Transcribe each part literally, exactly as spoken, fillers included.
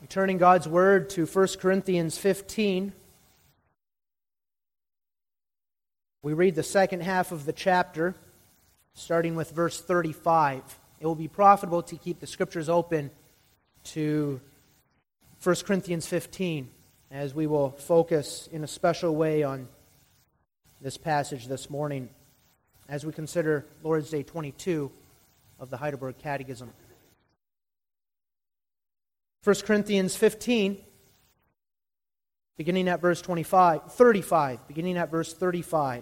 Turning God's Word to First Corinthians fifteen, we read the second half of the chapter, starting with verse thirty-five. It will be profitable to keep the Scriptures open to First Corinthians fifteen, as we will focus in a special way on this passage this morning, as we consider Lord's Day twenty-two of the Heidelberg Catechism. First Corinthians fifteen, beginning at verse twenty-five, thirty-five, beginning at verse thirty-five.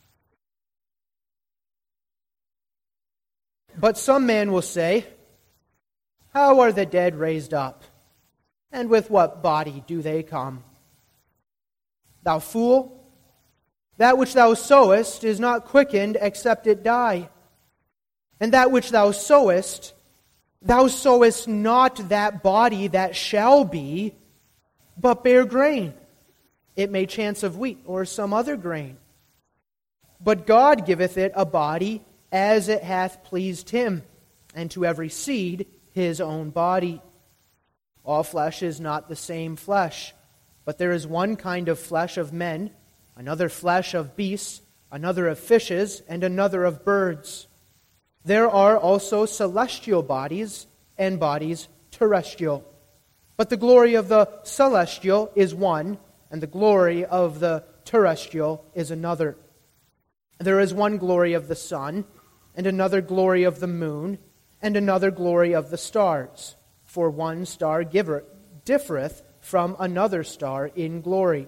But some man will say, how are the dead raised up? And with what body do they come? Thou fool, that which thou sowest is not quickened except it die. And that which thou sowest, thou sowest not that body that shall be, but bare grain. It may chance of wheat or some other grain. But God giveth it a body as it hath pleased Him, and to every seed his own body. All flesh is not the same flesh, but there is one kind of flesh of men, another flesh of beasts, another of fishes, and another of birds. There are also celestial bodies and bodies terrestrial. But the glory of the celestial is one, and the glory of the terrestrial is another. There is one glory of the sun, and another glory of the moon, and another glory of the stars. For one star giver differeth from another star in glory.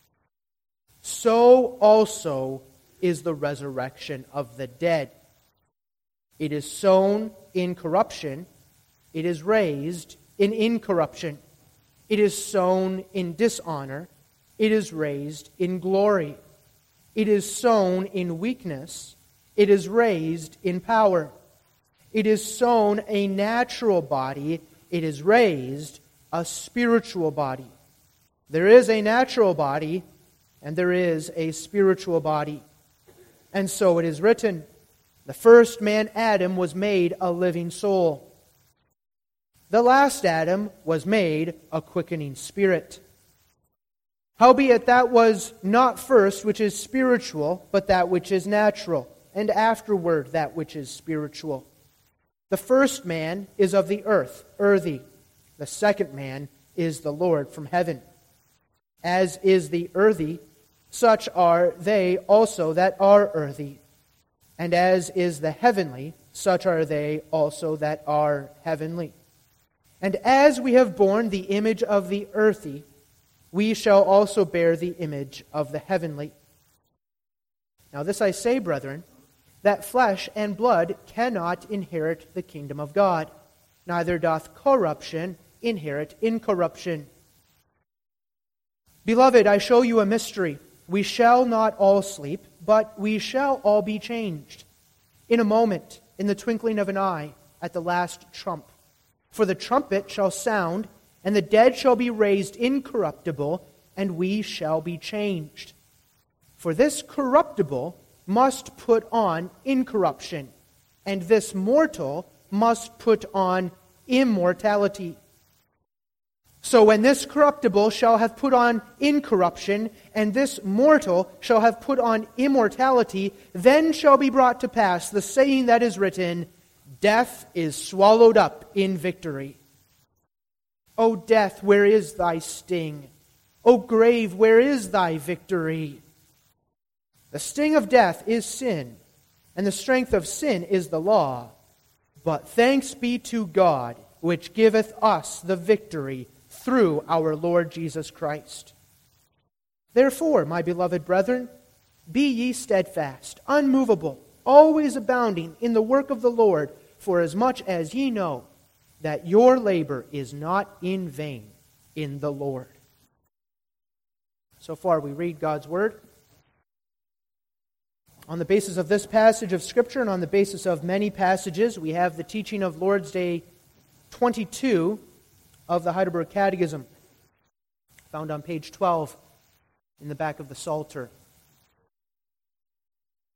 So also is the resurrection of the dead. It is sown in corruption, it is raised in incorruption. It is sown in dishonor, it is raised in glory. It is sown in weakness, it is raised in power. It is sown a natural body, it is raised a spiritual body. There is a natural body, and there is a spiritual body. And so it is written, the first man, Adam, was made a living soul. The last Adam was made a quickening spirit. Howbeit that was not first which is spiritual, but that which is natural, and afterward that which is spiritual. The first man is of the earth, earthy. The second man is the Lord from heaven. As is the earthy, such are they also that are earthy. And as is the heavenly, such are they also that are heavenly. And as we have borne the image of the earthy, we shall also bear the image of the heavenly. Now this I say, brethren, that flesh and blood cannot inherit the kingdom of God, neither doth corruption inherit incorruption. Beloved, I show you a mystery. We shall not all sleep, but we shall all be changed. In a moment, in the twinkling of an eye, at the last trump. For the trumpet shall sound, and the dead shall be raised incorruptible, and we shall be changed. For this corruptible must put on incorruption, and this mortal must put on immortality. So when this corruptible shall have put on incorruption, and this mortal shall have put on immortality, then shall be brought to pass the saying that is written, death is swallowed up in victory. O death, where is thy sting? O grave, where is thy victory? The sting of death is sin, and the strength of sin is the law. But thanks be to God, which giveth us the victory through our Lord Jesus Christ. Therefore, my beloved brethren, be ye steadfast, unmovable, always abounding in the work of the Lord, for as much as ye know that your labor is not in vain in the Lord. So far we read God's Word. On the basis of this passage of Scripture and on the basis of many passages, we have the teaching of Lord's Day twenty-two of the Heidelberg Catechism, found on page twelve in the back of the Psalter.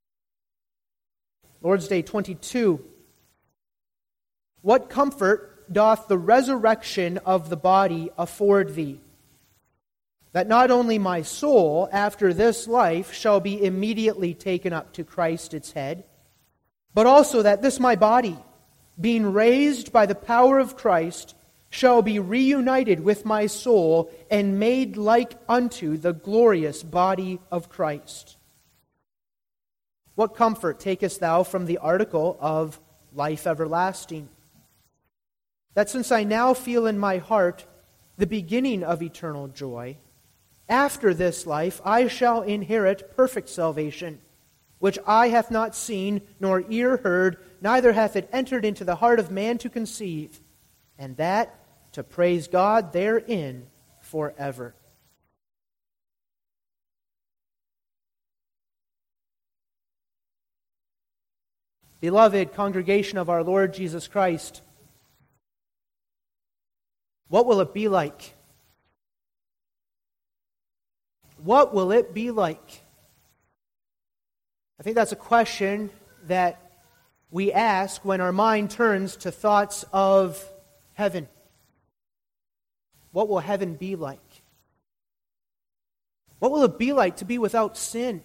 Lord's Day twenty-two. What comfort doth the resurrection of the body afford thee? That not only my soul, after this life, shall be immediately taken up to Christ its head, but also that this my body, being raised by the power of Christ, shall be reunited with my soul and made like unto the glorious body of Christ. What comfort takest thou from the article of life everlasting? That since I now feel in my heart the beginning of eternal joy, after this life I shall inherit perfect salvation, which eye hath not seen, nor ear heard, neither hath it entered into the heart of man to conceive, and that to praise God therein forever. Beloved congregation of our Lord Jesus Christ, what will it be like? What will it be like? I think that's a question that we ask when our mind turns to thoughts of heaven. What will heaven be like? What will it be like to be without sin?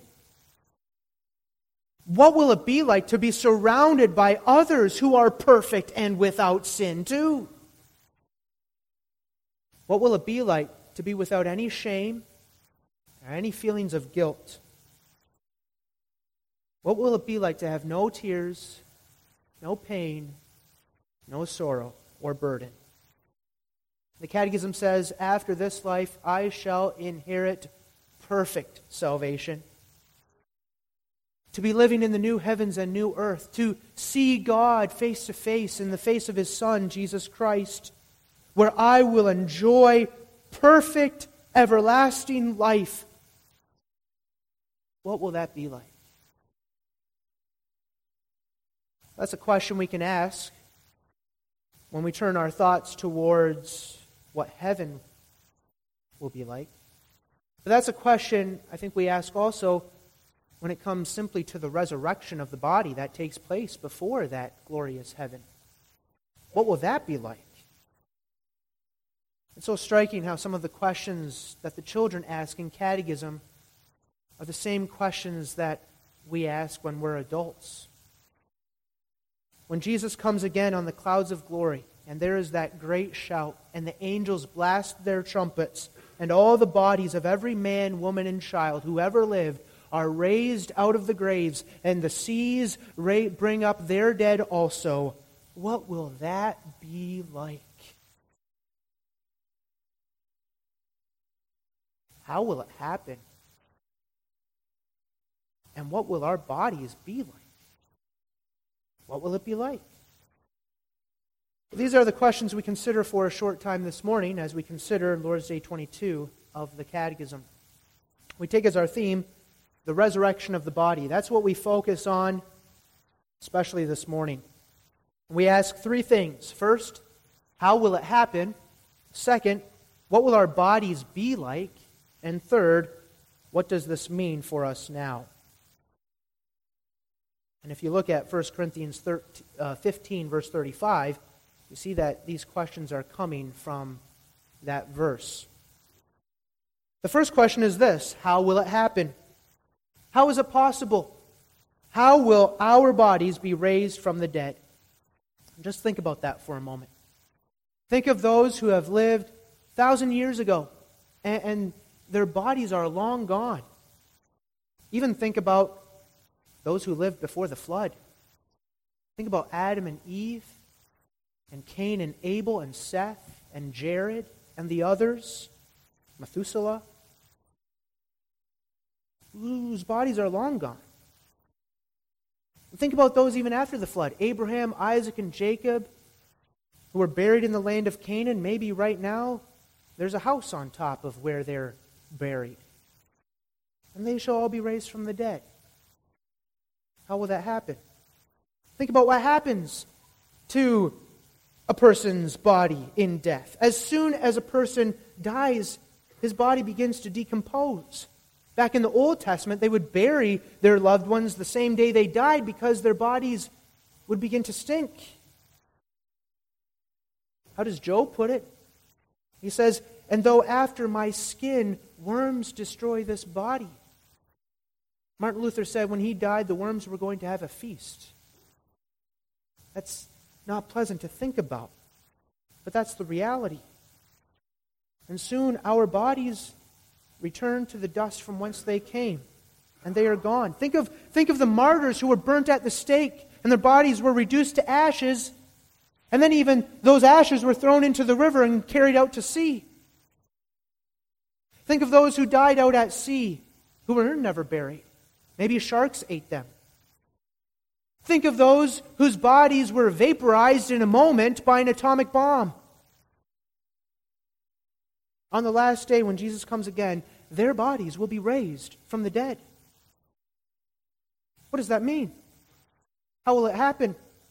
What will it be like to be surrounded by others who are perfect and without sin too? What will it be like to be without any shame or any feelings of guilt? What will it be like to have no tears, no pain, no sorrow or burden? The Catechism says, after this life I shall inherit perfect salvation. To be living in the new heavens and new earth, to see God face to face in the face of His Son, Jesus Christ, where I will enjoy perfect, everlasting life. What will that be like? That's a question we can ask when we turn our thoughts towards what heaven will be like. But that's a question I think we ask also when it comes simply to the resurrection of the body that takes place before that glorious heaven. What will that be like? It's so striking how some of the questions that the children ask in catechism are the same questions that we ask when we're adults. When Jesus comes again on the clouds of glory, and there is that great shout, and the angels blast their trumpets, and all the bodies of every man, woman, and child who ever lived are raised out of the graves, and the seas bring up their dead also. What will that be like? How will it happen? And what will our bodies be like? What will it be like? These are the questions we consider for a short time this morning as we consider Lord's Day twenty-two of the Catechism. We take as our theme the resurrection of the body. That's what we focus on, especially this morning. We ask three things. First, how will it happen? Second, what will our bodies be like? And third, what does this mean for us now? And if you look at First Corinthians fifteen, verse thirty-five, you see that these questions are coming from that verse. The first question is this: how will it happen? How is it possible? How will our bodies be raised from the dead? Just think about that for a moment. Think of those who have lived a thousand years ago, and, and their bodies are long gone. Even think about those who lived before the flood. Think about Adam and Eve, and Cain and Abel and Seth and Jared and the others, Methuselah, whose bodies are long gone. Think about those even after the flood. Abraham, Isaac, and Jacob, who were buried in the land of Canaan. Maybe right now there's a house on top of where they're buried. And they shall all be raised from the dead. How will that happen? Think about what happens to a person's body in death. As soon as a person dies, his body begins to decompose. Back in the Old Testament, they would bury their loved ones the same day they died because their bodies would begin to stink. How does Job put it? He says, and though after my skin worms destroy this body. Martin Luther said when he died, the worms were going to have a feast. That's not pleasant to think about, but that's the reality. And soon our bodies return to the dust from whence they came, and they are gone. Think of, think of the martyrs who were burnt at the stake, and their bodies were reduced to ashes, and then even those ashes were thrown into the river and carried out to sea. Think of those who died out at sea, who were never buried. Maybe sharks ate them. Think of those whose bodies were vaporized in a moment by an atomic bomb. On the last day when Jesus comes again, their bodies will be raised from the dead. What does that mean? How will it happen?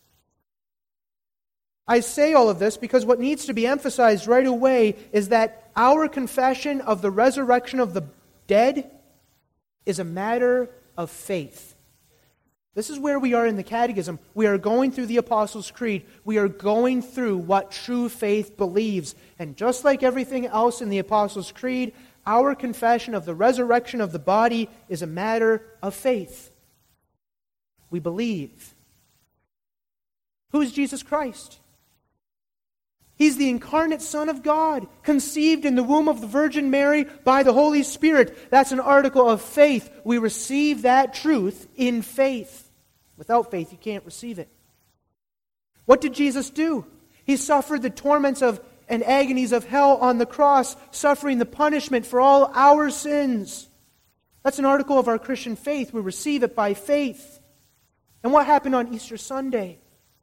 I say all of this because what needs to be emphasized right away is that our confession of the resurrection of the dead is a matter of faith. This is where we are in the Catechism. We are going through the Apostles' Creed. We are going through what true faith believes. And just like everything else in the Apostles' Creed, our confession of the resurrection of the body is a matter of faith. We believe. Who is Jesus Christ? He's the incarnate Son of God, conceived in the womb of the Virgin Mary by the Holy Spirit. That's an article of faith. We receive that truth in faith. Without faith, you can't receive it. What did Jesus do? He suffered the torments of and agonies of hell on the cross, suffering the punishment for all our sins. That's an article of our Christian faith. We receive it by faith. And what happened on Easter Sunday?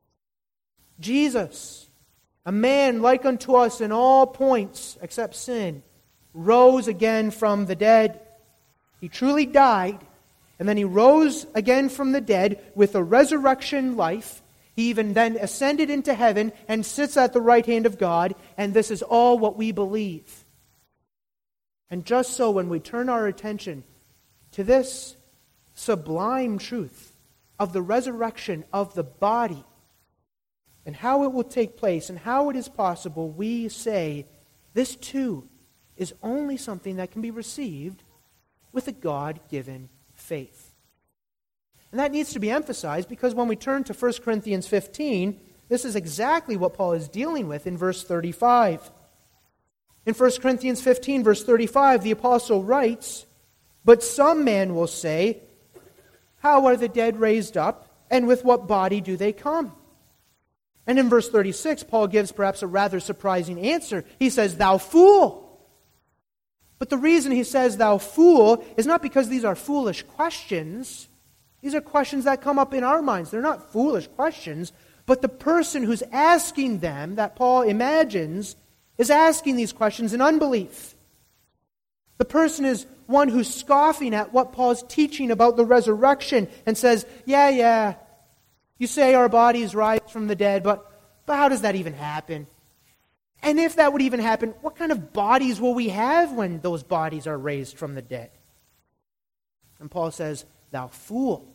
Jesus, a man like unto us in all points except sin, rose again from the dead. He truly died, and then he rose again from the dead with a resurrection life. He even then ascended into heaven and sits at the right hand of God, and this is all what we believe. And just so when we turn our attention to this sublime truth of the resurrection of the body, and how it will take place, and how it is possible, we say, this too is only something that can be received with a God-given faith. And that needs to be emphasized because when we turn to First Corinthians fifteen, this is exactly what Paul is dealing with in verse thirty-five. In First Corinthians fifteen, verse thirty-five, the apostle writes, "But some man will say, how are the dead raised up, and with what body do they come?" And in verse thirty-six, Paul gives perhaps a rather surprising answer. He says, "Thou fool!" But the reason he says, "Thou fool," is not because these are foolish questions. These are questions that come up in our minds. They're not foolish questions, but the person who's asking them, that Paul imagines, is asking these questions in unbelief. The person is one who's scoffing at what Paul's teaching about the resurrection and says, yeah, yeah, you say our bodies rise from the dead, but, but how does that even happen? And if that would even happen, what kind of bodies will we have when those bodies are raised from the dead? And Paul says, "Thou fool."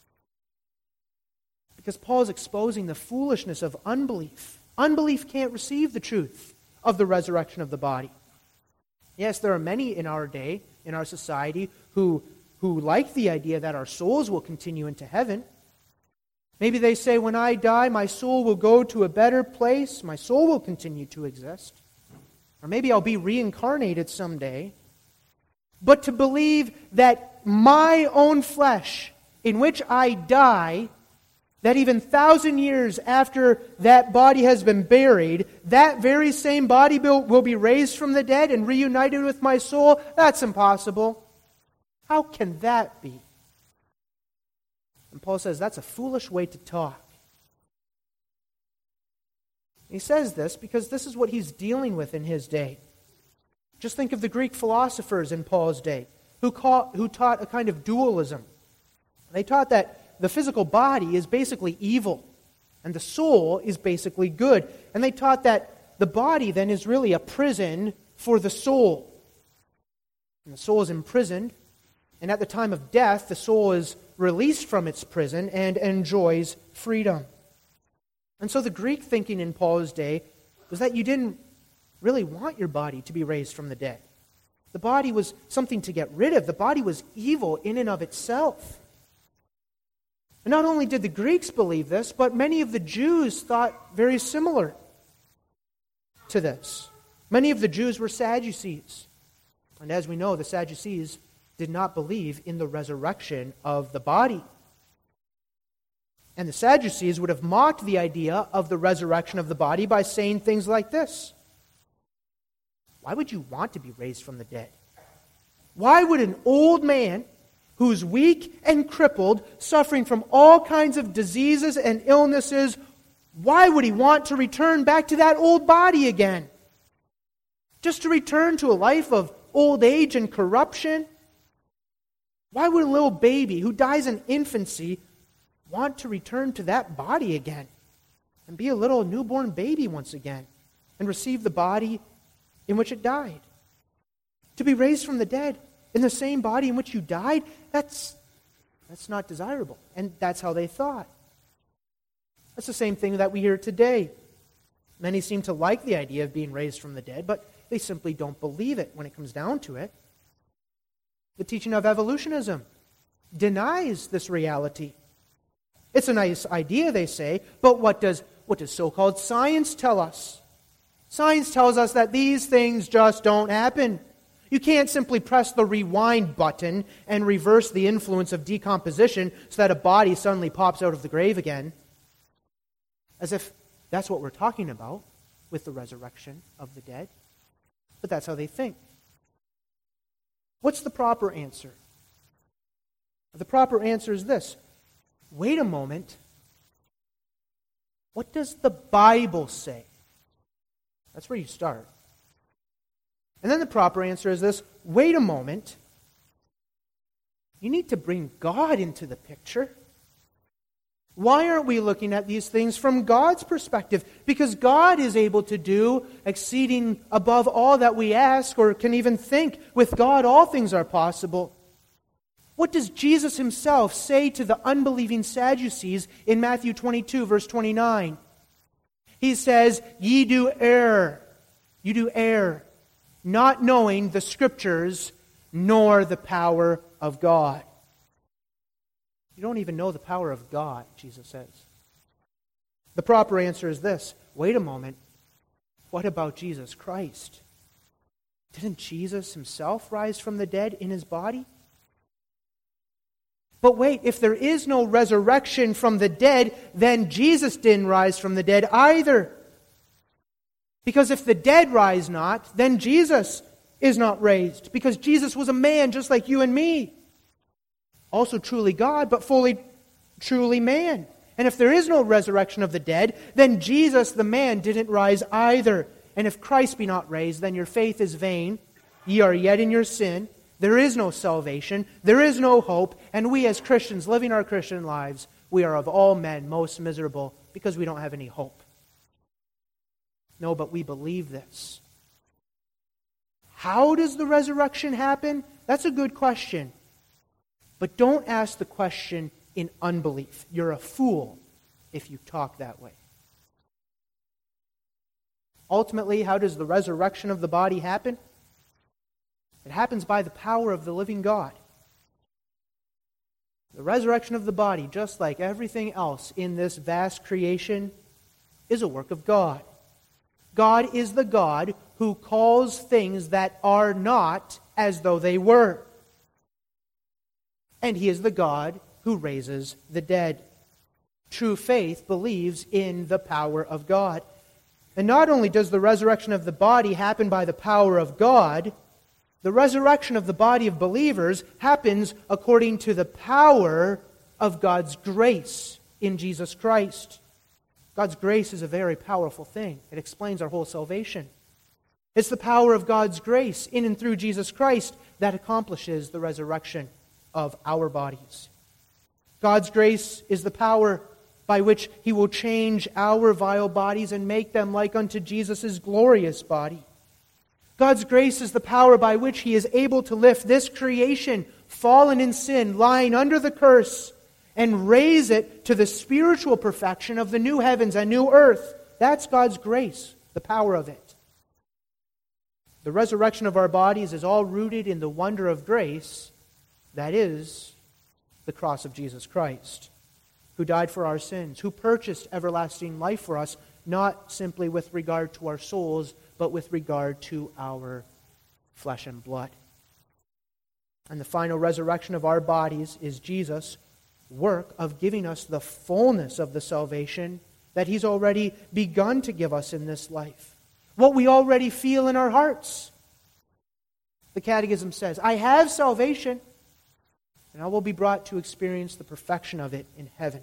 Because Paul is exposing the foolishness of unbelief. Unbelief can't receive the truth of the resurrection of the body. Yes, there are many in our day, in our society, who, who like the idea that our souls will continue into heaven. Maybe they say, when I die, my soul will go to a better place. My soul will continue to exist. Or maybe I'll be reincarnated someday. But to believe that my own flesh, in which I die, that even thousand years after that body has been buried, that very same body will be raised from the dead and reunited with my soul, that's impossible. How can that be? And Paul says that's a foolish way to talk. He says this because this is what he's dealing with in his day. Just think of the Greek philosophers in Paul's day who, caught, who taught a kind of dualism. They taught that the physical body is basically evil, and the soul is basically good. And they taught that the body then is really a prison for the soul. And the soul is imprisoned, and at the time of death, the soul is released from its prison and enjoys freedom. And so the Greek thinking in Paul's day was that you didn't really want your body to be raised from the dead. The body was something to get rid of. The body was evil in and of itself. And not only did the Greeks believe this, but many of the Jews thought very similar to this. Many of the Jews were Sadducees. And as we know, the Sadducees did not believe in the resurrection of the body. And the Sadducees would have mocked the idea of the resurrection of the body by saying things like this. Why would you want to be raised from the dead? Why would an old man who's weak and crippled, suffering from all kinds of diseases and illnesses, why would he want to return back to that old body again? Just to return to a life of old age and corruption? Why would a little baby who dies in infancy want to return to that body again and be a little newborn baby once again and receive the body in which it died? To be raised from the dead in the same body in which you died, that's, that's not desirable. And that's how they thought. That's the same thing that we hear today. Many seem to like the idea of being raised from the dead, but they simply don't believe it when it comes down to it. The teaching of evolutionism denies this reality. It's a nice idea, they say, but what does, what does so-called science tell us? Science tells us that these things just don't happen. You can't simply press the rewind button and reverse the influence of decomposition so that a body suddenly pops out of the grave again. As if that's what we're talking about with the resurrection of the dead. But that's how they think. What's the proper answer? The proper answer is this. Wait a moment. What does the Bible say? That's where you start. And then the proper answer is this. Wait a moment. You need to bring God into the picture. Why aren't we looking at these things from God's perspective? Because God is able to do exceeding above all that we ask or can even think. With God, all things are possible. What does Jesus himself say to the unbelieving Sadducees in Matthew twenty-two, verse twenty-nine? He says, "Ye do err, you do err, not knowing the Scriptures nor the power of God." You don't even know the power of God, Jesus says. The proper answer is this. Wait a moment. What about Jesus Christ? Didn't Jesus himself rise from the dead in his body? But wait, if there is no resurrection from the dead, then Jesus didn't rise from the dead either. Because if the dead rise not, then Jesus is not raised. Because Jesus was a man just like you and me. Also truly God, but fully, truly man. And if there is no resurrection of the dead, then Jesus, the man, didn't rise either. And if Christ be not raised, then your faith is vain. Ye are yet in your sin. There is no salvation. There is no hope. And we as Christians, living our Christian lives, we are of all men most miserable because we don't have any hope. No, but we believe this. How does the resurrection happen? That's a good question. But don't ask the question in unbelief. You're a fool if you talk that way. Ultimately, how does the resurrection of the body happen? It happens by the power of the living God. The resurrection of the body, just like everything else in this vast creation, is a work of God. God is the God who calls things that are not as though they were. And He is the God who raises the dead. True faith believes in the power of God. And not only does the resurrection of the body happen by the power of God, the resurrection of the body of believers happens according to the power of God's grace in Jesus Christ. God's grace is a very powerful thing. It explains our whole salvation. It's the power of God's grace in and through Jesus Christ that accomplishes the resurrection of our bodies. God's grace is the power by which He will change our vile bodies and make them like unto Jesus' glorious body. God's grace is the power by which He is able to lift this creation, fallen in sin, lying under the curse, and raise it to the spiritual perfection of the new heavens and new earth. That's God's grace the power of it. The resurrection of our bodies is all rooted in the wonder of grace, that is, the cross of Jesus Christ, who died for our sins, who purchased everlasting life for us, not simply with regard to our souls, but with regard to our flesh and blood. And the final resurrection of our bodies is Jesus' work of giving us the fullness of the salvation that He's already begun to give us in this life. What we already feel in our hearts. The Catechism says, I have salvation, and I will be brought to experience the perfection of it in heaven.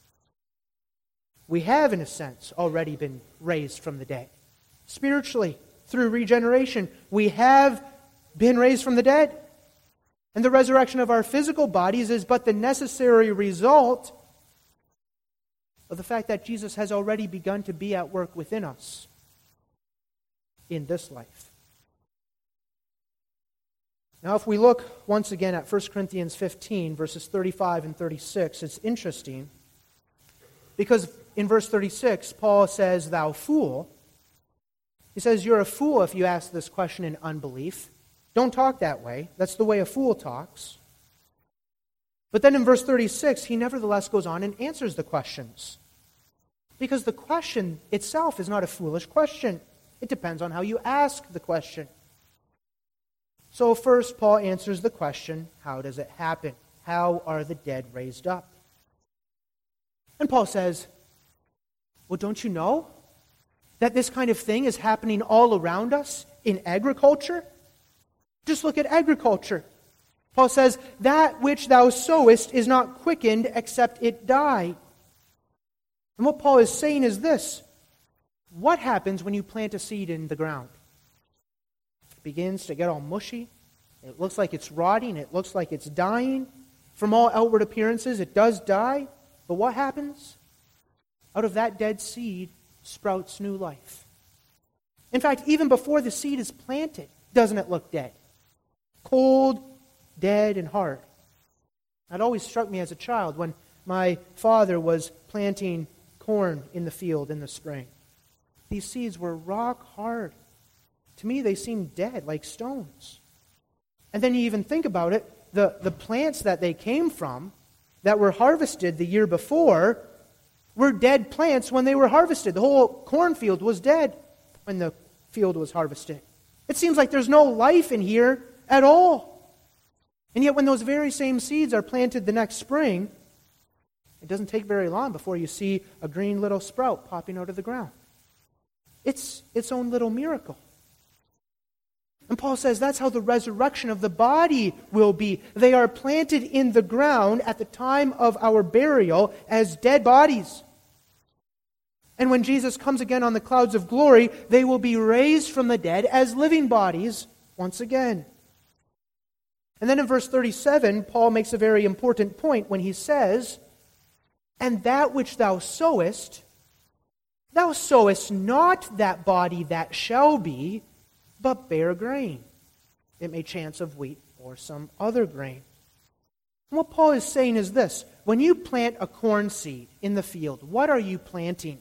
We have, in a sense, already been raised from the dead. Spiritually, through regeneration, we have been raised from the dead. And the resurrection of our physical bodies is but the necessary result of the fact that Jesus has already begun to be at work within us in this life. Now, if we look once again at First Corinthians fifteen, verses thirty-five and thirty-six, it's interesting because in verse thirty-six, Paul says, thou fool. He says, you're a fool if you ask this question in unbelief. Don't talk that way. That's the way a fool talks. But then in verse thirty-six, he nevertheless goes on and answers the questions. Because the question itself is not a foolish question. It depends on how you ask the question. So first, Paul answers the question, how does it happen? How are the dead raised up? And Paul says, well, don't you know that this kind of thing is happening all around us in agriculture? Just look at agriculture. Paul says, that which thou sowest is not quickened except it die. And what Paul is saying is this. What happens when you plant a seed in the ground? It begins to get all mushy. It looks like it's rotting. It looks like it's dying. From all outward appearances, it does die. But what happens? Out of that dead seed sprouts new life. In fact, even before the seed is planted, doesn't it look dead? Cold, dead, and hard. That always struck me as a child when my father was planting corn in the field in the spring. These seeds were rock hard. To me, they seemed dead, like stones. And then you even think about it, the, the plants that they came from, that were harvested the year before, were dead plants when they were harvested. The whole cornfield was dead when the field was harvested. It seems like there's no life in here at all. And yet when those very same seeds are planted the next spring, it doesn't take very long before you see a green little sprout popping out of the ground. It's its own little miracle. And Paul says that's how the resurrection of the body will be. They are planted in the ground at the time of our burial as dead bodies. And when Jesus comes again on the clouds of glory, they will be raised from the dead as living bodies once again. And then in verse thirty-seven, Paul makes a very important point when he says, and that which thou sowest, thou sowest not that body that shall be, but bare grain. It may chance of wheat or some other grain. And what Paul is saying is this. When you plant a corn seed in the field, what are you planting?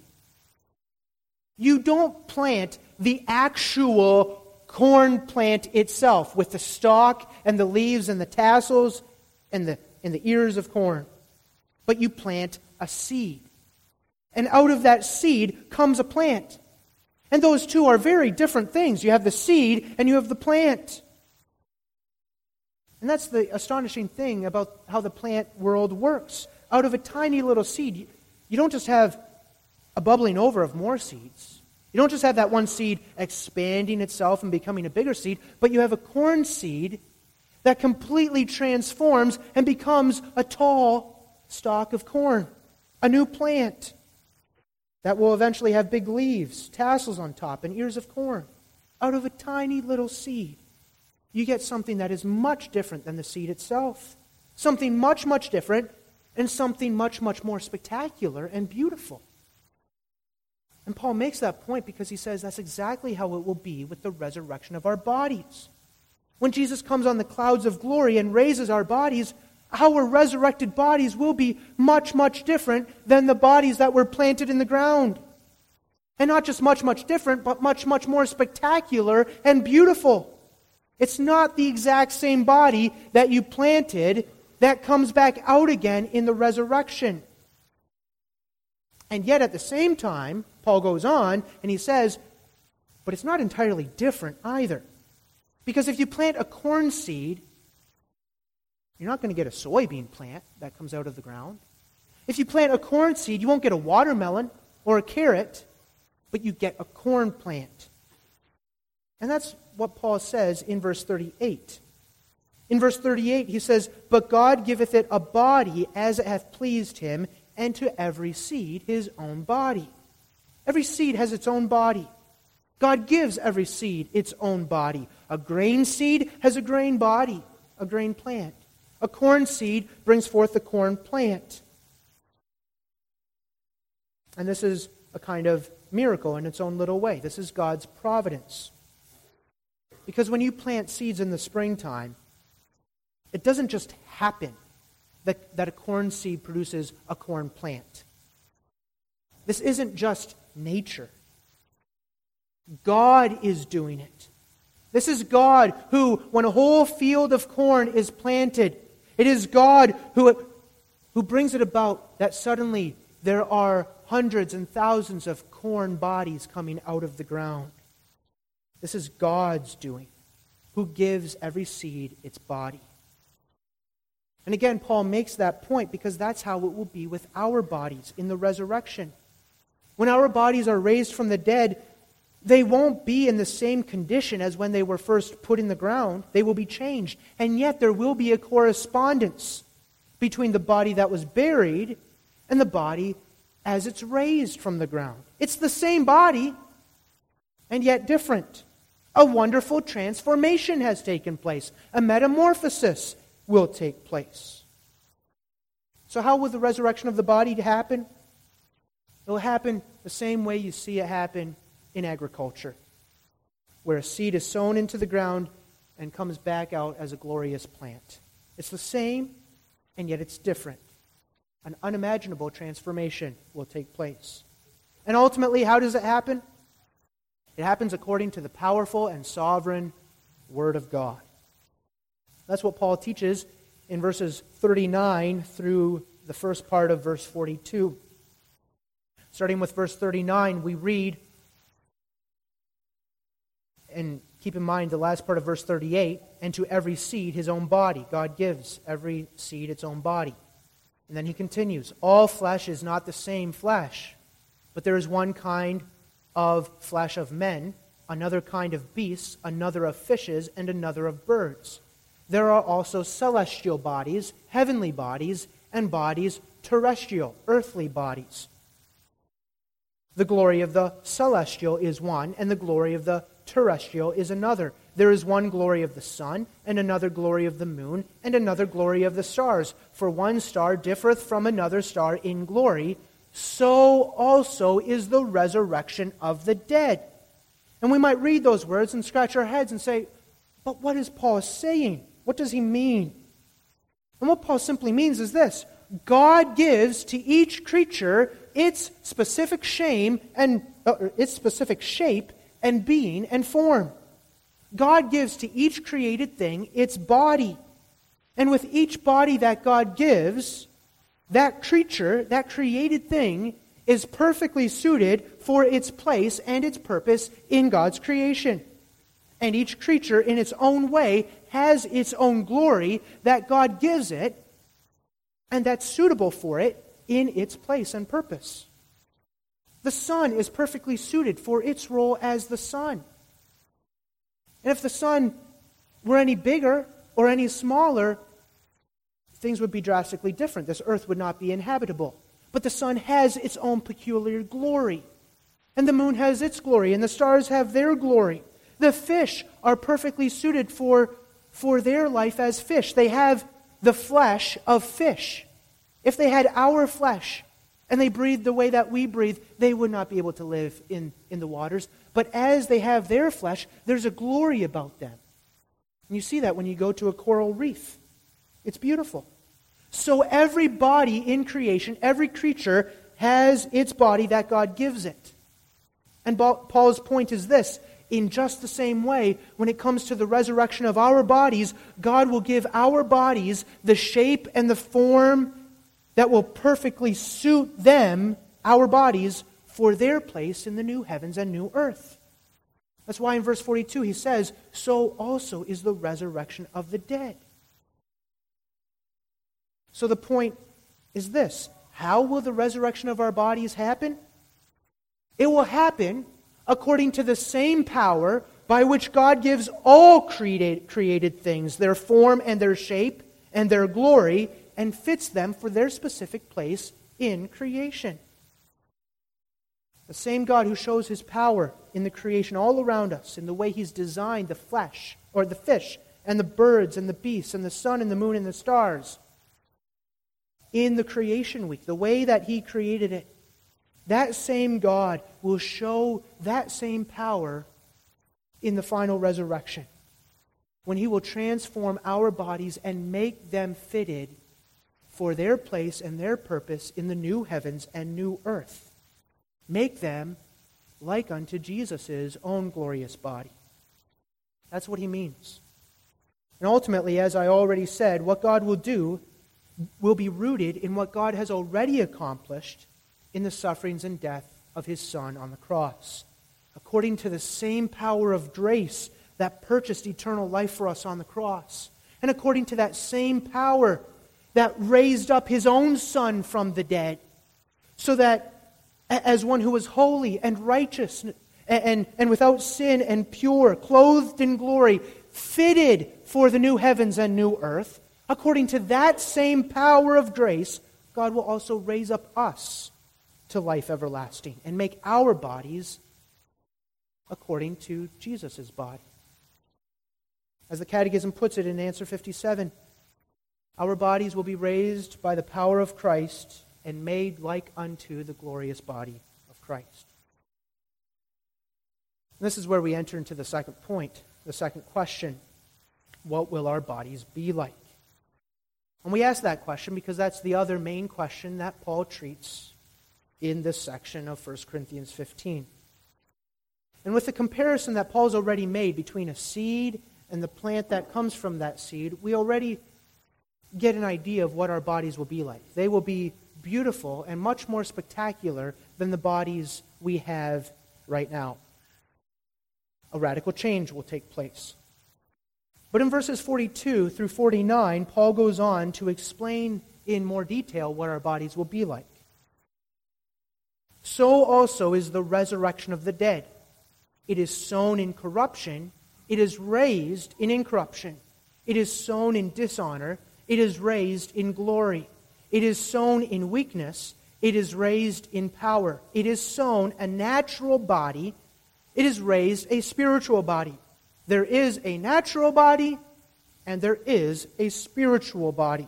You don't plant the actual corn plant itself with the stalk and the leaves and the tassels and the, and the ears of corn. But you plant a seed. And out of that seed comes a plant. And those two are very different things. You have the seed and you have the plant. And that's the astonishing thing about how the plant world works. Out of a tiny little seed, you don't just have a bubbling over of more seeds. You don't just have that one seed expanding itself and becoming a bigger seed, but you have a corn seed that completely transforms and becomes a tall stalk of corn, a new plant that will eventually have big leaves, tassels on top, and ears of corn. Out of a tiny little seed, you get something that is much different than the seed itself. Something much, much different, and something much, much more spectacular and beautiful. And Paul makes that point because he says that's exactly how it will be with the resurrection of our bodies. When Jesus comes on the clouds of glory and raises our bodies, our resurrected bodies will be much, much different than the bodies that were planted in the ground. And not just much, much different, but much, much more spectacular and beautiful. It's not the exact same body that you planted that comes back out again in the resurrection. And yet at the same time, Paul goes on and he says, but it's not entirely different either. Because if you plant a corn seed, you're not going to get a soybean plant that comes out of the ground. If you plant a corn seed, you won't get a watermelon or a carrot, but you get a corn plant. And that's what Paul says in verse thirty-eight. In verse thirty-eight, he says, but God giveth it a body as it hath pleased him, and to every seed his own body. Every seed has its own body. God gives every seed its own body. A grain seed has a grain body, a grain plant. A corn seed brings forth a corn plant. And this is a kind of miracle in its own little way. This is God's providence. Because when you plant seeds in the springtime, it doesn't just happen that, that a corn seed produces a corn plant. This isn't just nature. God is doing it. This is God who, when a whole field of corn is planted, it is God who, who brings it about that suddenly there are hundreds and thousands of corn bodies coming out of the ground. This is God's doing, who gives every seed its body. And again, Paul makes that point because that's how it will be with our bodies in the resurrection. When our bodies are raised from the dead, they won't be in the same condition as when they were first put in the ground. They will be changed. And yet there will be a correspondence between the body that was buried and the body as it's raised from the ground. It's the same body, and yet different. A wonderful transformation has taken place. A metamorphosis will take place. So how will the resurrection of the body happen? It will happen the same way you see it happen in agriculture, where a seed is sown into the ground and comes back out as a glorious plant. It's the same, and yet it's different. An unimaginable transformation will take place. And ultimately, how does it happen? It happens according to the powerful and sovereign Word of God. That's what Paul teaches in verses thirty-nine through the first part of verse forty-two. Starting with verse thirty-nine, we read, and keep in mind the last part of verse thirty-eight, and to every seed his own body. God gives every seed its own body. And then he continues, all flesh is not the same flesh, but there is one kind of flesh of men, another kind of beasts, another of fishes, and another of birds. There are also celestial bodies, heavenly bodies, and bodies terrestrial, earthly bodies. The glory of the celestial is one, and the glory of the terrestrial is another. There is one glory of the sun, and another glory of the moon, and another glory of the stars. For one star differeth from another star in glory, so also is the resurrection of the dead. And we might read those words and scratch our heads and say, but what is Paul saying? What does he mean? And what Paul simply means is this: God gives to each creature its specific shame and uh, its specific shape and being and form. God gives to each created thing its body. And with each body that God gives, that creature, that created thing, is perfectly suited for its place and its purpose in God's creation. And each creature in its own way has its own glory that God gives it, and that's suitable for it in its place and purpose. The sun is perfectly suited for its role as the sun. And if the sun were any bigger or any smaller, things would be drastically different. This earth would not be inhabitable. But the sun has its own peculiar glory. And the moon has its glory, and the stars have their glory. The fish are perfectly suited for, for their life as fish. They have the flesh of fish. If they had our flesh and they breathed the way that we breathe, they would not be able to live in, in the waters. But as they have their flesh, there's a glory about them. And you see that when you go to a coral reef. It's beautiful. So every body in creation, every creature has its body that God gives it. And Paul's point is this: in just the same way, when it comes to the resurrection of our bodies, God will give our bodies the shape and the form that will perfectly suit them, our bodies, for their place in the new heavens and new earth. That's why in verse forty-two he says, so also is the resurrection of the dead. So the point is this: how will the resurrection of our bodies happen? It will happen according to the same power by which God gives all created, created things their form and their shape and their glory, and fits them for their specific place in creation. The same God who shows His power in the creation all around us, in the way He's designed the flesh, or the fish, and the birds, and the beasts, and the sun, and the moon, and the stars, in the creation week, the way that He created it, that same God will show that same power in the final resurrection, when He will transform our bodies and make them fitted for their place and their purpose in the new heavens and new earth. Make them like unto Jesus' own glorious body. That's what He means. And ultimately, as I already said, what God will do will be rooted in what God has already accomplished in the sufferings and death of His Son on the cross. According to the same power of grace that purchased eternal life for us on the cross. And according to that same power that raised up His own Son from the dead. So that as one who was holy and righteous and, and, and without sin and pure, clothed in glory, fitted for the new heavens and new earth, according to that same power of grace, God will also raise up us to life everlasting and make our bodies according to Jesus' body. As the Catechism puts it in answer fifty-seven, our bodies will be raised by the power of Christ and made like unto the glorious body of Christ. And this is where we enter into the second point, the second question: what will our bodies be like? And we ask that question because that's the other main question that Paul treats in this section of First Corinthians fifteen. And with the comparison that Paul's already made between a seed and the plant that comes from that seed, we already get an idea of what our bodies will be like. They will be beautiful and much more spectacular than the bodies we have right now. A radical change will take place. But in verses forty-two through forty-nine, Paul goes on to explain in more detail what our bodies will be like. So also is the resurrection of the dead. It is sown in corruption. It is raised in incorruption. It is sown in dishonor. It is raised in glory. It is sown in weakness. It is raised in power. It is sown a natural body. It is raised a spiritual body. There is a natural body and there is a spiritual body.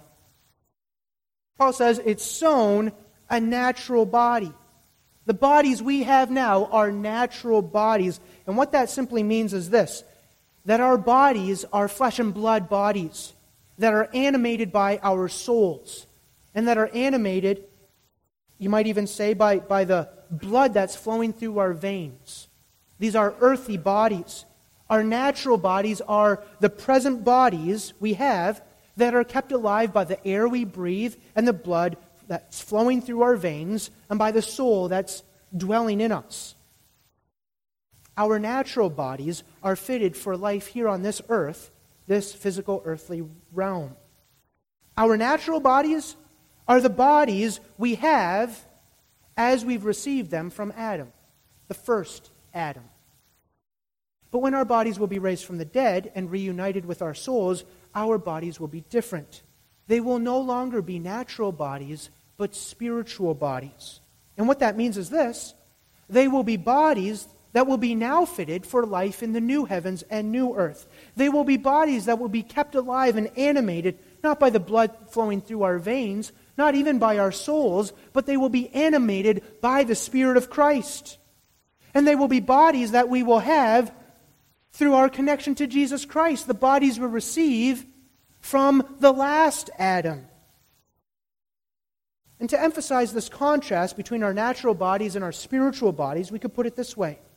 Paul says it's sown a natural body. The bodies we have now are natural bodies. And what that simply means is this: that our bodies are flesh and blood bodies that are animated by our souls, and that are animated, you might even say, by, by the blood that's flowing through our veins. These are earthy bodies. Our natural bodies are the present bodies we have that are kept alive by the air we breathe and the blood that's flowing through our veins, and by the soul that's dwelling in us. Our natural bodies are fitted for life here on this earth, this physical earthly realm. Our natural bodies are the bodies we have as we've received them from Adam, the first Adam. But when our bodies will be raised from the dead and reunited with our souls, our bodies will be different. They will no longer be natural bodies, but spiritual bodies. And what that means is this: they will be bodies that will be now fitted for life in the new heavens and new earth. They will be bodies that will be kept alive and animated, not by the blood flowing through our veins, not even by our souls, but they will be animated by the Spirit of Christ. And they will be bodies that we will have through our connection to Jesus Christ, the bodies we receive from the last Adam. And to emphasize this contrast between our natural bodies and our spiritual bodies, we could put it this way: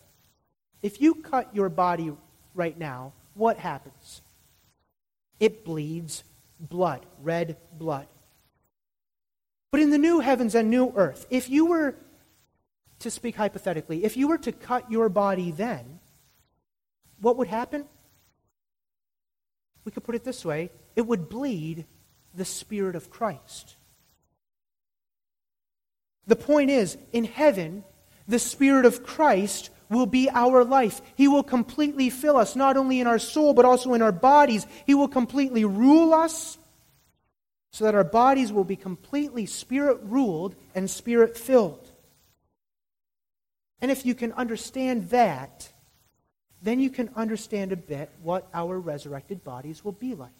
If you cut your body right now, what happens? It bleeds blood, red blood. But in the new heavens and new earth, if you were, to speak hypothetically, if you were to cut your body then, what would happen? We could put it this way: it would bleed the Spirit of Christ. The point is, in heaven, the Spirit of Christ will be our life. He will completely fill us, not only in our soul, but also in our bodies. He will completely rule us, so that our bodies will be completely Spirit-ruled and Spirit-filled. And if you can understand that, then you can understand a bit what our resurrected bodies will be like.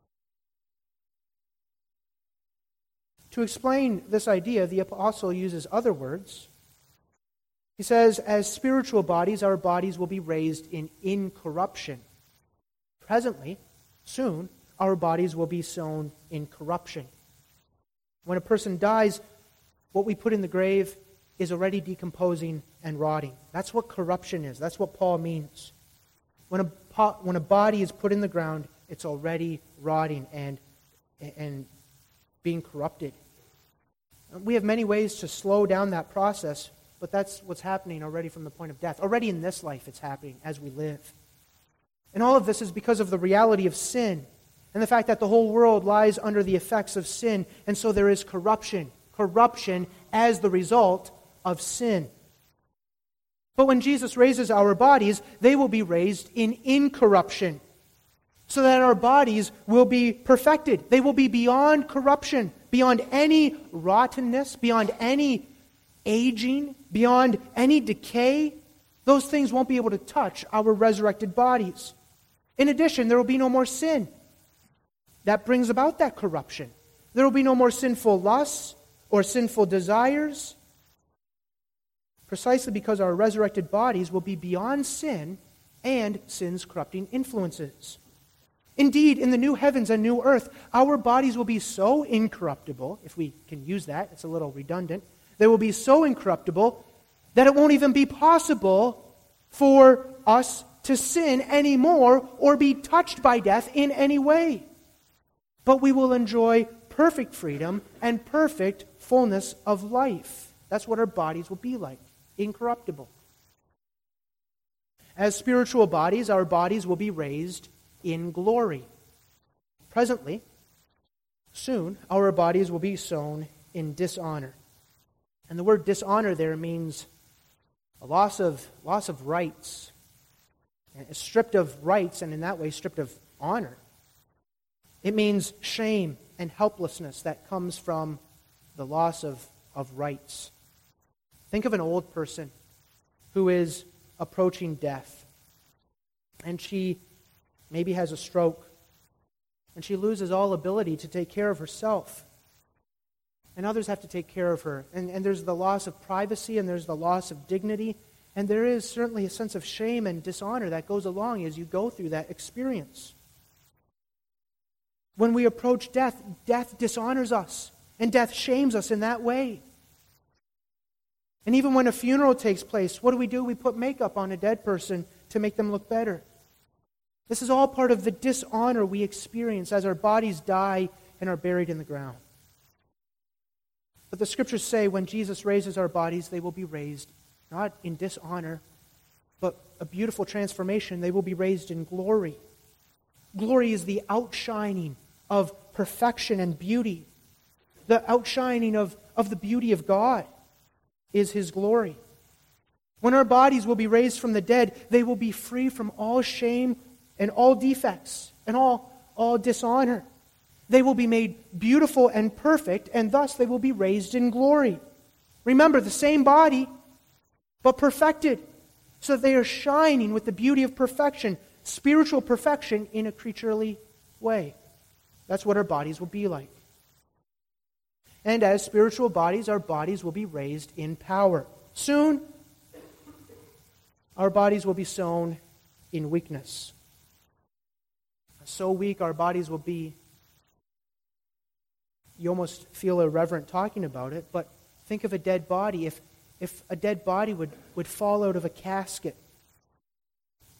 To explain this idea, the apostle uses other words. He says, as spiritual bodies, our bodies will be raised in incorruption. Presently, soon, our bodies will be sown in corruption. When a person dies, what we put in the grave is already decomposing and rotting. That's what corruption is. That's what Paul means. When a, when a body is put in the ground, it's already rotting and, and being corrupted. We have many ways to slow down that process, but that's what's happening already from the point of death. Already in this life it's happening as we live. And all of this is because of the reality of sin and the fact that the whole world lies under the effects of sin, and so there is corruption. Corruption as the result of sin. But when Jesus raises our bodies, they will be raised in incorruption, so that our bodies will be perfected. They will be beyond corruption, beyond any rottenness, beyond any aging, beyond any decay. Those things won't be able to touch our resurrected bodies. In addition, there will be no more sin. That brings about that corruption. There will be no more sinful lusts or sinful desires, precisely because our resurrected bodies will be beyond sin and sin's corrupting influences. Indeed, in the new heavens and new earth, our bodies will be so incorruptible, if we can use that, it's a little redundant, they will be so incorruptible that it won't even be possible for us to sin anymore or be touched by death in any way. But we will enjoy perfect freedom and perfect fullness of life. That's what our bodies will be like, incorruptible. As spiritual bodies, our bodies will be raised in glory. Presently, soon, our bodies will be sown in dishonor. And the word dishonor there means a loss of, loss of rights, stripped of rights, and in that way stripped of honor. It means shame and helplessness that comes from the loss of, of rights. Think of an old person who is approaching death, and she maybe has a stroke, and she loses all ability to take care of herself. And others have to take care of her. And, and there's the loss of privacy, and there's the loss of dignity, and there is certainly a sense of shame and dishonor that goes along as you go through that experience. When we approach death, death dishonors us, and death shames us in that way. And even when a funeral takes place, what do we do? We put makeup on a dead person to make them look better. This is all part of the dishonor we experience as our bodies die and are buried in the ground. But the Scriptures say when Jesus raises our bodies, they will be raised not in dishonor, but a beautiful transformation. They will be raised in glory. Glory is the outshining of perfection and beauty. The outshining of, of the beauty of God is His glory. When our bodies will be raised from the dead, they will be free from all shame and all defects and all, all dishonor. They will be made beautiful and perfect, and thus they will be raised in glory. Remember, the same body, but perfected, so that they are shining with the beauty of perfection, spiritual perfection in a creaturely way. That's what our bodies will be like. And as spiritual bodies, our bodies will be raised in power. Soon, our bodies will be sown in weakness. So weak our bodies will be, you almost feel irreverent talking about it, but think of a dead body. If, if a dead body would, would fall out of a casket,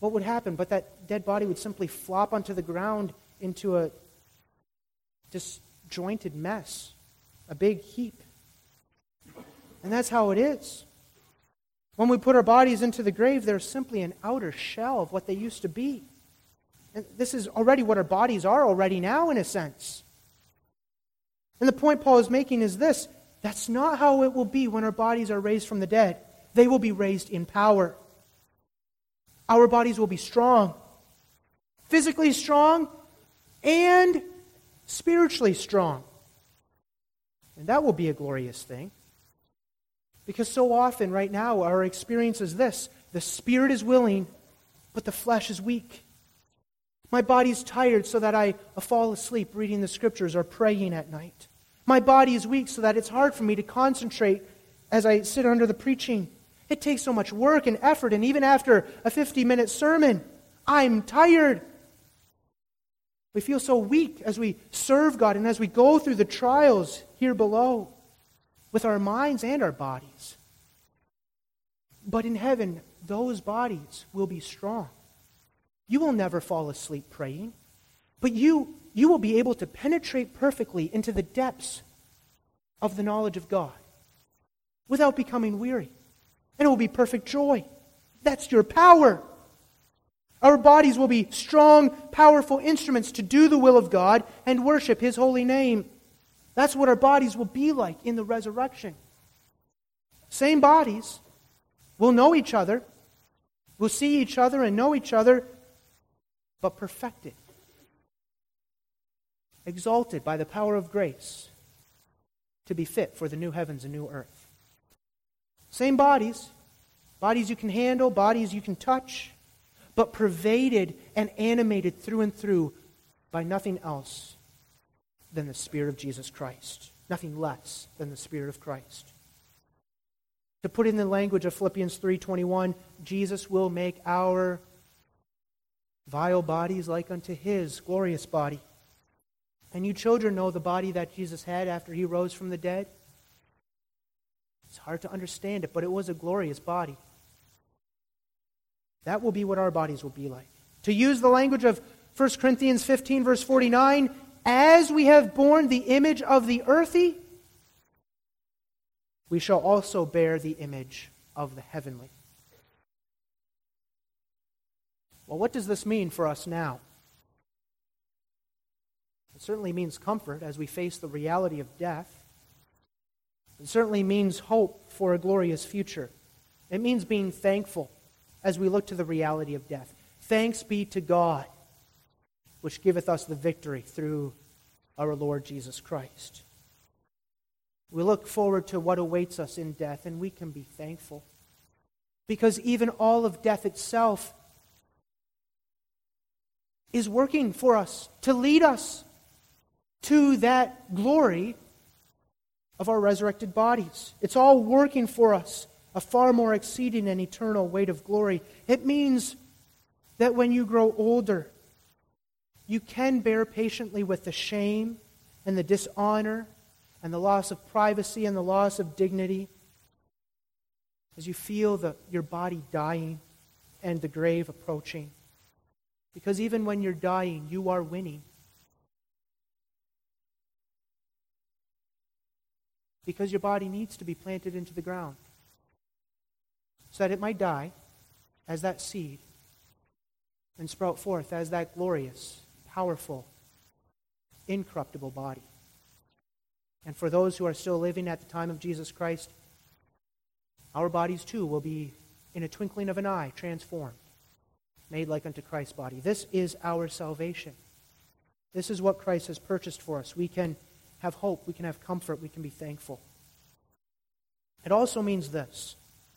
what would happen? But that dead body would simply flop onto the ground into a disjointed mess, a big heap. And that's how it is. When we put our bodies into the grave, they're simply an outer shell of what they used to be. And this is already what our bodies are already now, in a sense. And the point Paul is making is this: that's not how it will be when our bodies are raised from the dead. They will be raised in power. Our bodies will be strong, physically strong and spiritually strong. And that will be a glorious thing. Because so often right now our experience is this: the spirit is willing, but the flesh is weak. My body's tired so that I fall asleep reading the scriptures or praying at night. My body is weak so that it's hard for me to concentrate as I sit under the preaching. It takes so much work and effort, and even after a fifty-minute sermon, I'm tired. We feel so weak as we serve God and as we go through the trials here below with our minds and our bodies. But in heaven, those bodies will be strong. You will never fall asleep praying, but you, you will be able to penetrate perfectly into the depths of the knowledge of God without becoming weary. And it will be perfect joy. That's your power. Our bodies will be strong, powerful instruments to do the will of God and worship His holy name. That's what our bodies will be like in the resurrection. Same bodies. We'll know each other. We'll see each other and know each other, but perfected. Exalted by the power of grace to be fit for the new heavens and new earth. Same bodies. Bodies you can handle, bodies you can touch, but pervaded and animated through and through by nothing else than the Spirit of Jesus Christ. Nothing less than the Spirit of Christ. To put it in the language of Philippians three twenty-one, Jesus will make our vile bodies like unto His glorious body. And you children know the body that Jesus had after He rose from the dead. It's hard to understand it, but it was a glorious body. That will be what our bodies will be like. To use the language of First Corinthians fifteen, verse forty-nine, as we have borne the image of the earthy, we shall also bear the image of the heavenly. Well, what does this mean for us now? It certainly means comfort as we face the reality of death. It certainly means hope for a glorious future. It means being thankful as we look to the reality of death. Thanks be to God, which giveth us the victory through our Lord Jesus Christ. We look forward to what awaits us in death, and we can be thankful. Because even all of death itself is working for us to lead us to that glory of our resurrected bodies. It's all working for us, a far more exceeding and eternal weight of glory. It means that when you grow older, you can bear patiently with the shame and the dishonor and the loss of privacy and the loss of dignity as you feel the, your body dying and the grave approaching. Because even when you're dying, you are winning. Because your body needs to be planted into the ground so that it might die as that seed and sprout forth as that glorious, powerful, incorruptible body. And for those who are still living at the time of Jesus Christ, our bodies too will be in a twinkling of an eye transformed, made like unto Christ's body. This is our salvation. This is what Christ has purchased for us. We can have hope, we can have comfort, we can be thankful. It also means this.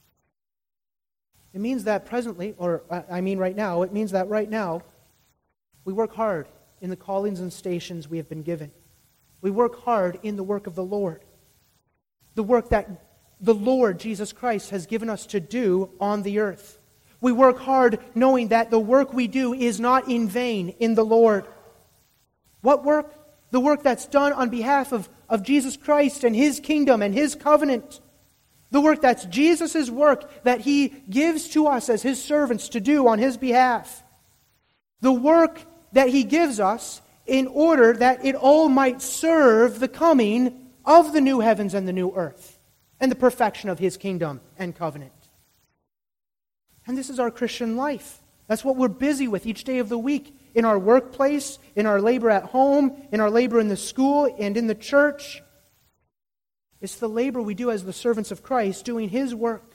It means that presently, or I mean right now, it means that right now, we work hard in the callings and stations we have been given. We work hard in the work of the Lord. The work that the Lord Jesus Christ has given us to do on the earth. We work hard knowing that the work we do is not in vain in the Lord. What work? The work that's done on behalf of, of Jesus Christ and His kingdom and His covenant. The work that's Jesus' work that He gives to us as His servants to do on His behalf. The work that He gives us in order that it all might serve the coming of the new heavens and the new earth and the perfection of His kingdom and covenant. And this is our Christian life. That's what we're busy with each day of the week, in our workplace, in our labor at home, in our labor in the school, and in the church. It's the labor we do as the servants of Christ, doing His work.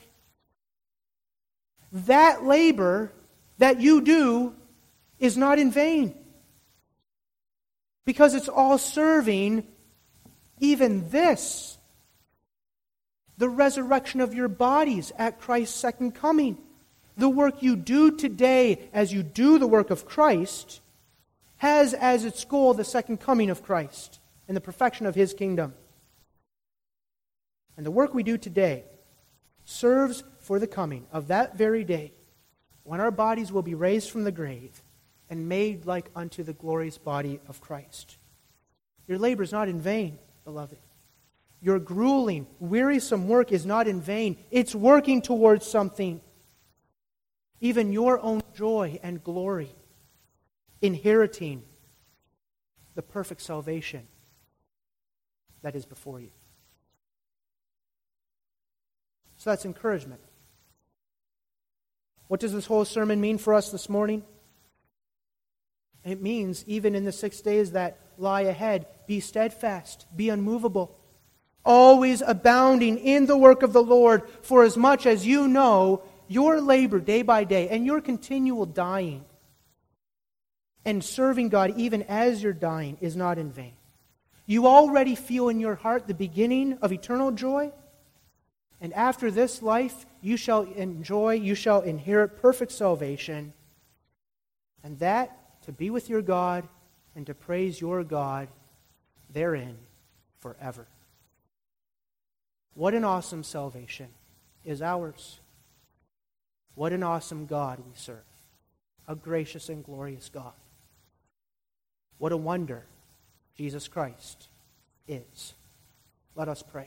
That labor that you do is not in vain, because it's all serving even this, the resurrection of your bodies at Christ's second coming. The work you do today as you do the work of Christ has as its goal the second coming of Christ and the perfection of His kingdom. And the work we do today serves for the coming of that very day when our bodies will be raised from the grave and made like unto the glorious body of Christ. Your labor is not in vain, beloved. Your grueling, wearisome work is not in vain. It's working towards something. Even your own joy and glory, inheriting the perfect salvation that is before you. So that's encouragement. What does this whole sermon mean for us this morning? It means, even in the six days that lie ahead, be steadfast, be unmovable, always abounding in the work of the Lord, for as much as you know your labor day by day and your continual dying and serving God even as you're dying is not in vain. You already feel in your heart the beginning of eternal joy, and after this life you shall enjoy, you shall inherit perfect salvation, and that to be with your God and to praise your God therein forever. What an awesome salvation is ours. What an awesome God we serve. A gracious and glorious God. What a wonder Jesus Christ is. Let us pray.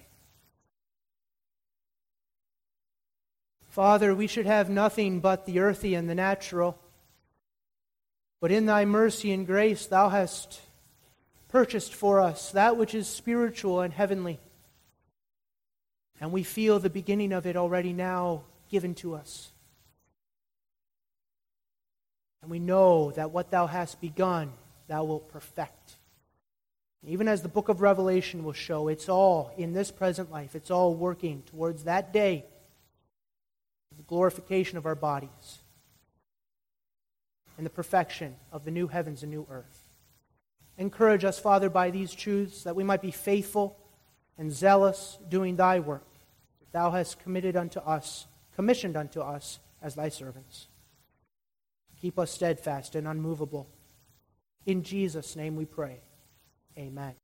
Father, we should have nothing but the earthy and the natural. But in Thy mercy and grace, Thou hast purchased for us that which is spiritual and heavenly. And we feel the beginning of it already now given to us. And we know that what Thou hast begun, Thou wilt perfect. Even as the book of Revelation will show, it's all in this present life. It's all working towards that day, the glorification of our bodies, and the perfection of the new heavens and new earth. Encourage us, Father, by these truths, that we might be faithful and zealous doing Thy work that Thou hast committed unto us, commissioned unto us as Thy servants. Keep us steadfast and unmovable. In Jesus' name we pray. Amen.